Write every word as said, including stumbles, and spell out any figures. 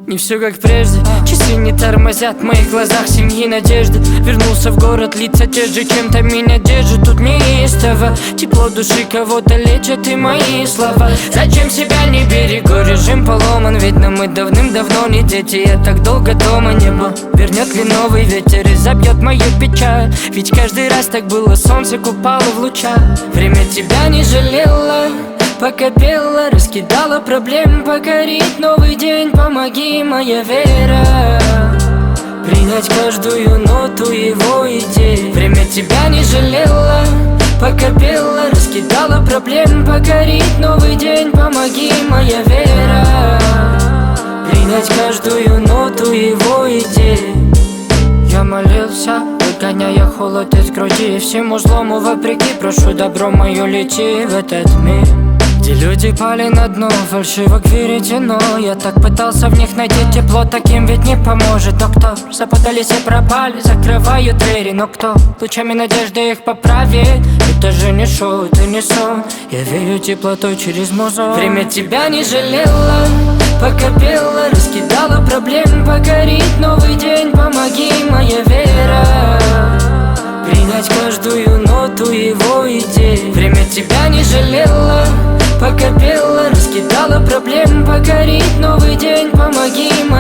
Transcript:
Не все как прежде, часы не тормозят, в моих глазах семьи надежды. Вернулся в город, лица те же, чем-то меня держит. Тут неистово, тепло души кого-то лечат и мои слова. Зачем себя не берегу, режим поломан, видно мы давным-давно не дети. Я так долго дома не был, вернет ли новый ветер и забьет мою печаль. Ведь каждый раз так было, солнце купало в лучах. Время тебя не жалело, пока пела, раскидала проблем, покорить новый день. Помоги, моя вера, принять каждую ноту его идей. Время тебя не жалело, пока пела, раскидала проблем, покорить новый день. Помоги, моя вера, принять каждую ноту его идей. Я молился, выгоняя холод из груди, и всему злому вопреки прошу добро мое лети в этот мир, где люди пали на дно, фальшиво веретено. Я так пытался в них найти тепло, таким ведь не поможет. Но кто запутались и пропали, закрывают двери. Но кто лучами надежды их поправит? Это же не шоу, это не сон. Я верю теплотой через музон. Время тебя не жалело, пока пела, раскидала проблем, покорить новый день. Помоги, моя вера, принять каждую ноту его идей. Время тебя не жалело, пока пела, раскидала проблем, покорить новый день. Помоги, моя